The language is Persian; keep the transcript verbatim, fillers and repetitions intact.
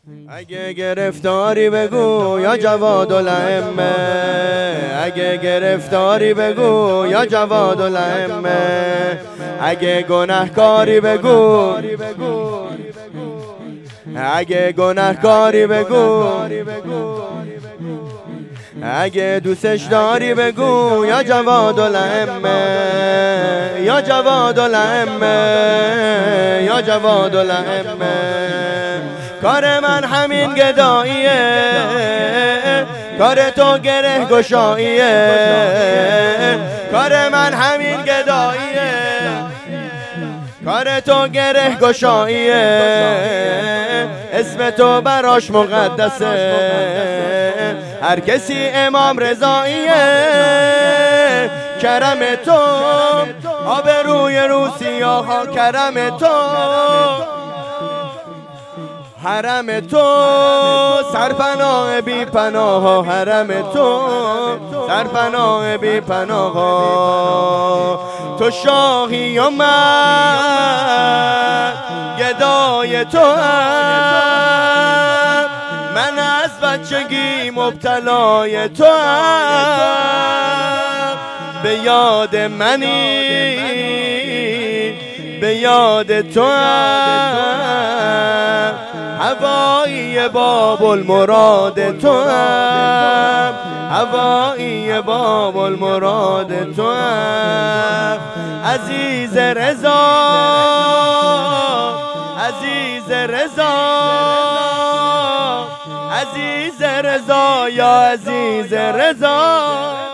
اگه گرفتاری بگو یا جوادالائمه، اگه گرفتاری بگو یا جوادالائمه، اگه گناهکاری بگو، اگه گناهکاری بگو، اگه دوستش داری بگو یا جوادالائمه، یا جوادالائمه، یا جوادالائمه. کار من همین گداییه، کار تو گره گشاییه، کار من همین گداییه، کار تو گره گشاییه، اسم تو براش مقدسه، هر کسی امام رضاییه. کرم تو آبروی رو سیاها، کرم تو حرم تو سرپناه بی پناه، حرم تو سرپناه بی پناه. تو شاهی و من گدای تو هم، من از بچگی مبتلای تو هم. به یاد منی به یاد تو هم، هوایی باب المراد تو هم، هوایی باب المراد تو هم. عزیز رضا عزیز رضا عزیز رضا یا عزیز رضا.